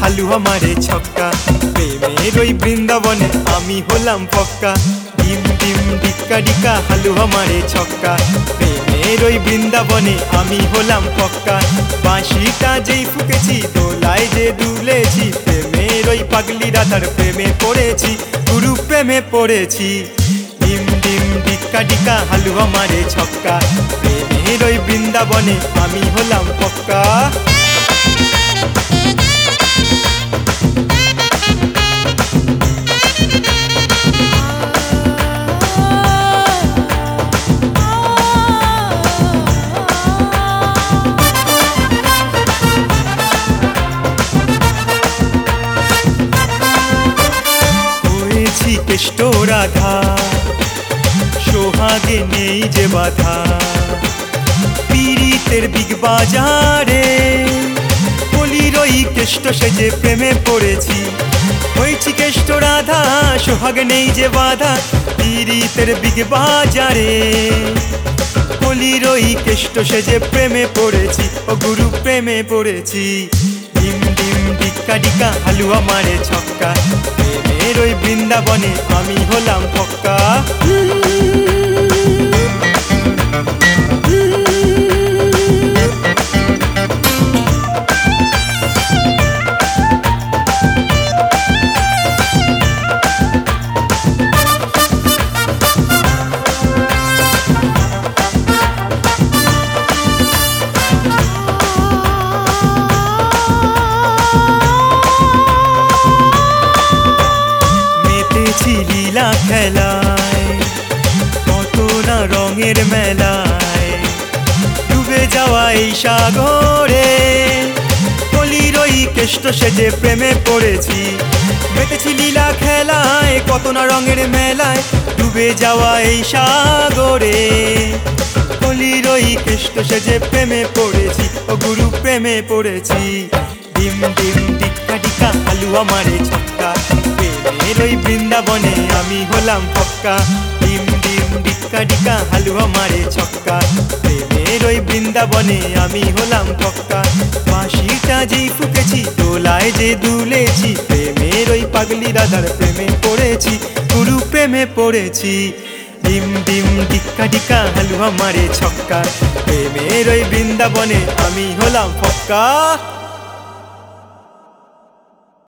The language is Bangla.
হালুয়া মারে ছক্কা, প্রেমের ওই বৃন্দাবনে আমি হলাম পক্কা। ডিম ডিম ডিক্কা ডিক্কা হালুয়া মারে ছক্কা, প্রেমের ওই বৃন্দাবনে আমি হলাম পক্কা। বাঁশিটা যেই ফুকেছি দোলায় যে দুলেছি, প্রেমের ওই পাগলি রাধার প্রেমে পড়েছি, গুরু প্রেমে পড়েছি। ডিম ডিম ডিক্কা ডিক্কা হালুয়া মারে ছক্কা, প্রেমের ওই বৃন্দাবনে আমি হলাম পক্কা। কেষ্ট রাধা সোহাগে নেই যে বাধা, পীড়িতের বিগ বাজারে কলির ওই কেষ্ট সেজে প্রেমে পড়েছি। হয়েছি কেষ্ট রাধা সোহাগে নেই যে বাধা, পীড়িতের বিগ বাজারে কলির ওই কেষ্ট সেজে প্রেমে পড়েছি, ও গুরু প্রেমে পড়েছি। ডিম ডিম ডিক্কা ডিক্কা হালুয়া মারে ছক্কা, প্রেমের ওই বৃন্দাবনে আমি হলাম পক্কা। লীলা খেলায় কত না রঙের মেলায়, ডুবে যাওয়া এই সাগরে কলির ওই কেষ্ট সেজে প্রেমে পড়েছি। মেতেছি লীলা খেলায় কত না রঙের মেলায়, ডুবে যাওয়া এই সাগরে কলির ওই কেষ্ট সেজে প্রেমে পড়েছি, ও গুরু প্রেমে পড়েছি। ডিম ডিম ডিক্কা ডিক্কা হালুয়া মারে ছক্কা, প্রেমের ওই বৃন্দাবনে আমি হলাম পক্কা। ডিম ডিম ডিক্কা ডিক্কা হালুয়া মারে ছক্কা, প্রেমের ওই বৃন্দাবনে আমি হলাম পক্কা। বাঁশিটা যেই ফুকেছি দোলায় যে দুলেছি, প্রেমের ওই পাগলি রাধার প্রেমে পড়েছি, গুরু প্রেমে পড়েছি। ডিম ডিম ডিক্কা ডিক্কা হালুয়া মারে ছক্কা, প্রেমের ওই বৃন্দাবনে আমি হলাম পক্কা।